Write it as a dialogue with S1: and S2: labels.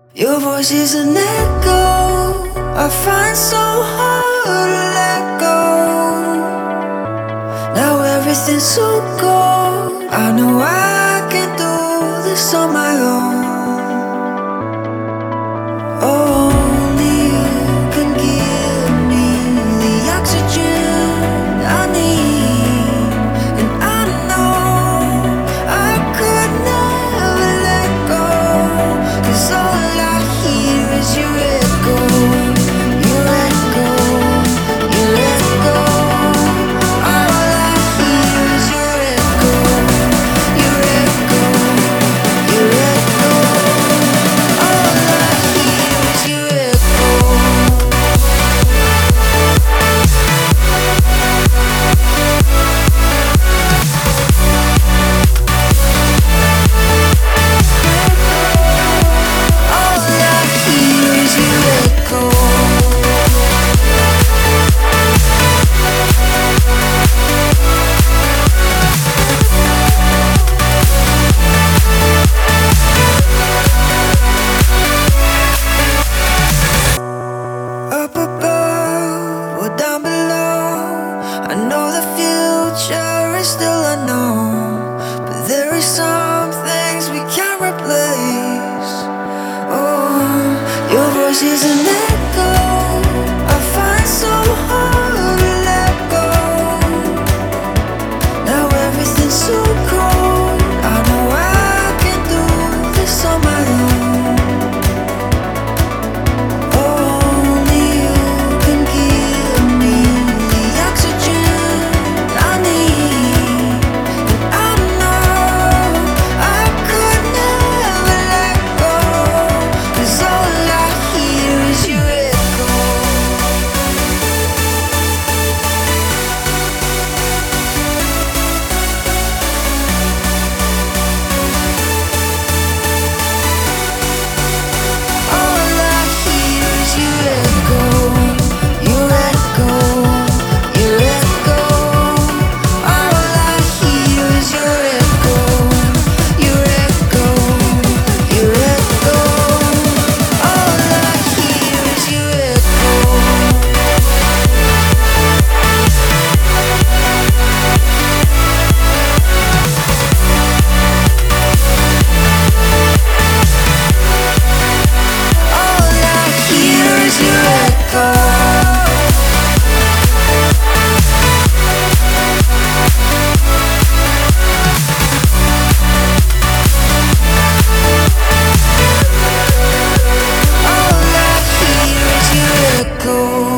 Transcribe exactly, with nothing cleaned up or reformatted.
S1: Your voice is an echo I find so hard to let go. Now everything's so cold. I know I can do this on my own. Only you can give me the oxygen I need. And I know I could never let go, 'cause all I hear is your echo, your echo, your echo. All I hear is your echo, your echo, your echo. All I hear is your echo. All I hear is your echo. Up above or down below, I know the future is still unknown, but there is some things we can't replace. Oh, your voice is an echo I find so hard to let go. Now everything's so cold. I know I can do this on my own. Only you can give me the oxygen I need. And I know I could never let go, 'cause all I hear is your echo. All I hear is your echo, your echo, your echo. All I hear is your echo, your echo, your echo. All I hear is your echo. All I hear is your echo. All I hear is your echo.